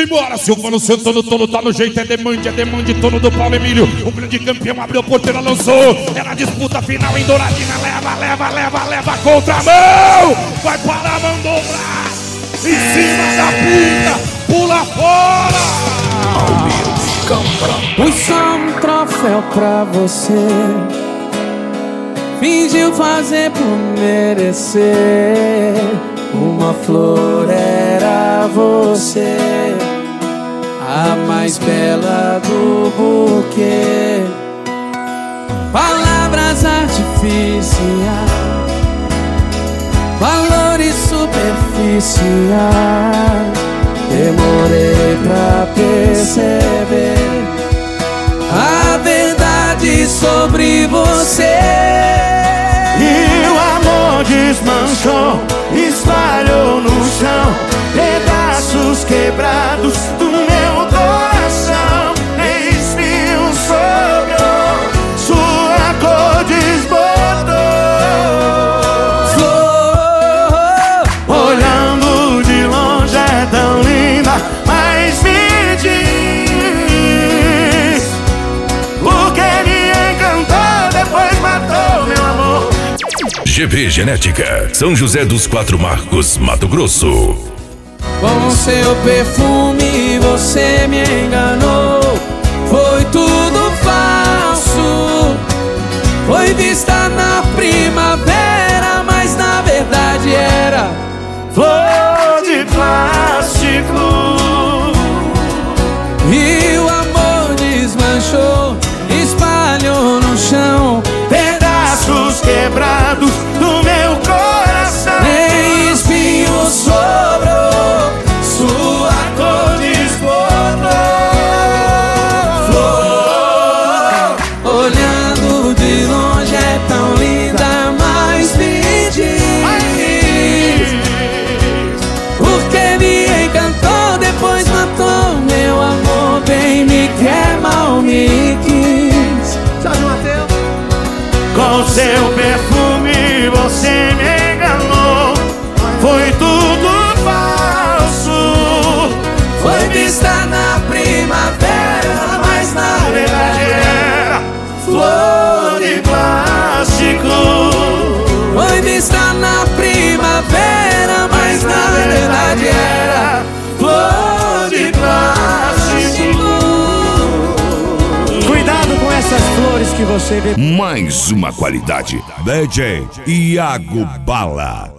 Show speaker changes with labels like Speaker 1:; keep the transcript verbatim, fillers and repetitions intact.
Speaker 1: Simbora, Silvano Santana, todo tá no jeito, é demande, é demande, tono do Paulo Emílio. O grande campeão abriu a porteira, lançou. É na disputa final em Douradina, leva, leva, leva, leva, contramão. Vai parar, mandou o braço. Em cima da puta, pula fora.
Speaker 2: Pus só um troféu pra você, fingiu fazer por merecer. Uma flor era você, a mais bela do buquê. Palavras artificiais, valores superficiais. Demorei pra perceber a verdade sobre você.
Speaker 3: E o amor desmanchou, espalhou no chão, pedaços quebrados do meu coração. Espinho sobrou, sua cor desbotou. Flor, olhando de longe é tão linda, mas me diz por que me encantou, depois matou meu amor.
Speaker 4: G B Genética, São José dos Quatro Marcos, Mato Grosso.
Speaker 2: Com seu perfume você me enganou, foi tudo falso. Foi vista na primavera, mas na verdade era
Speaker 3: flor de plástico.
Speaker 2: E o amor desmanchou, espalhou no chão,
Speaker 3: pedaços quebrados do meu coração.
Speaker 2: nem espinho sobrou,
Speaker 3: Sua cor desbotou. Flor,
Speaker 2: olhando de longe é tão linda, mas me diz por que me encantou, depois matou meu amor. Bem me quer, mal me quis. Jorge Mateus.
Speaker 3: com seu perfume você me enganou, foi tudo falso.
Speaker 2: Foi vista na primavera, mas na verdade era
Speaker 3: Flor de plástico.
Speaker 2: Foi vista na primavera, mas na verdade era
Speaker 3: Flor de plástico.
Speaker 5: Cuidado com essas flores que você vê.
Speaker 4: Mais uma qualidade. D J Iago Bala.